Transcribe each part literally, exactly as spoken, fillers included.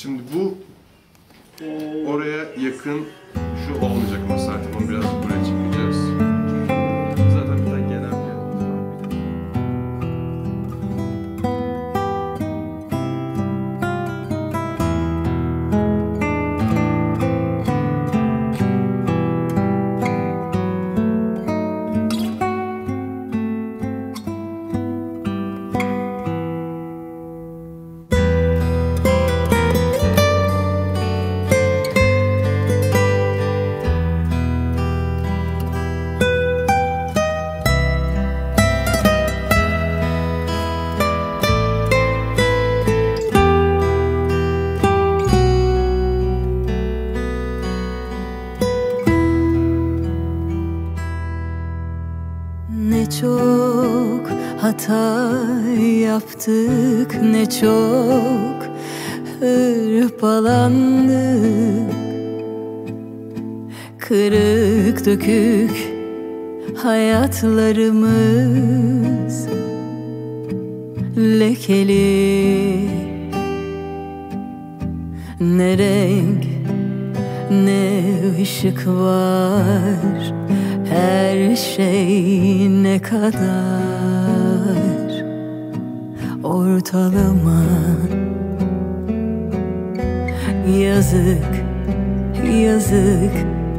Şimdi bu oraya yakın şu olmayacak ama zaten onu biraz buraya çekeceğiz. Zaten bir tane genel bir Ne çok hata yaptık, ne çok hırpalandık. Kırık dökük hayatlarımız lekeli. Ne renk ne ışık var, her şey ne kadar ortalama. Yazık, yazık,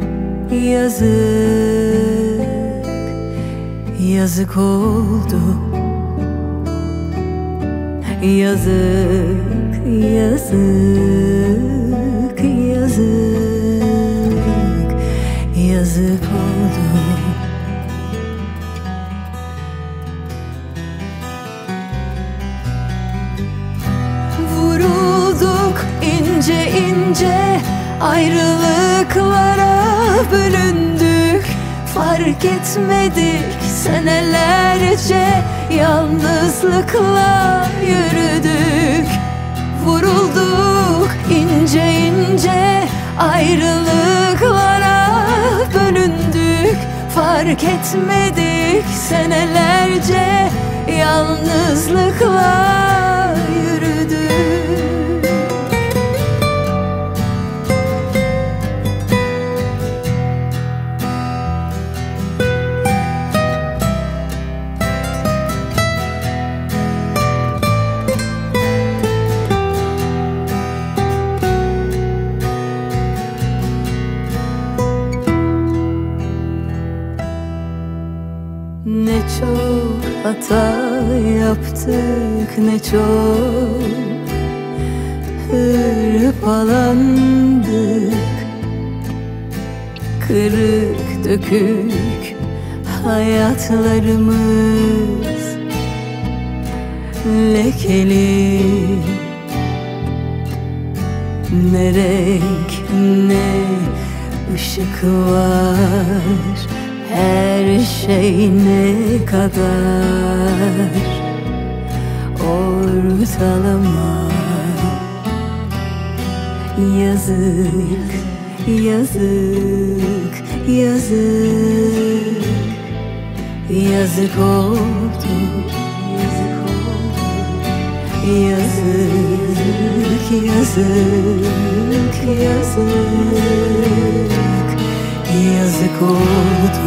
yazık, yazık oldu. Yazık, yazık, yazık, yazık oldu. Vurulduk ince ince, ayrılıklara bölündük. Fark etmedik senelerce, yalnızlıkla yürüdük. Vurulduk ince ince, ayrılıklara bölündük. Fark etmedik senelerce, yalnızlıkla yürüdük. Ne çok hata yaptık, ne çok hırpalandık. Kırık dökük hayatlarımız lekeli. Ne renk ne ışık var, her şey ne kadar ortalama. Yazık, yazık, yazık, yazık oldu. Yazık, yazık, yazık, yazık oldu.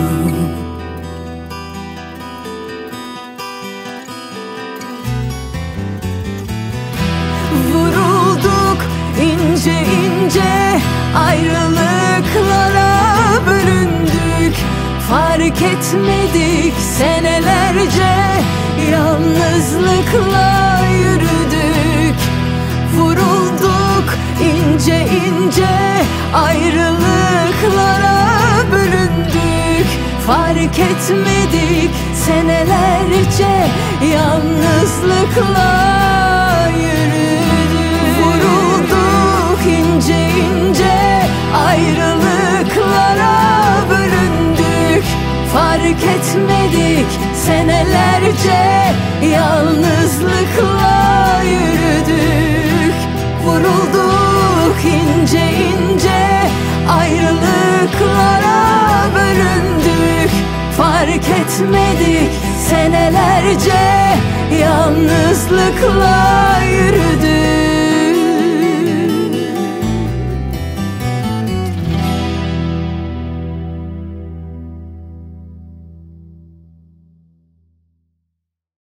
Vurulduk ince ince, ayrılıklara bölündük. Fark etmedik senelerce, yalnızlıkla yürüdük. Vurulduk ince ince, ayrılıklara bölündük. Fark etmedik senelerce, yalnızlıkla yürüdük. Vurulduk ince ince, ayrılıklara bölündük. Fark etmedik senelerce, yalnızlıkla yürüdük. Vurulduk ince ince, ayrılıklara bölündük. Fark etmedik senelerce, yalnızlıkla yürüdük.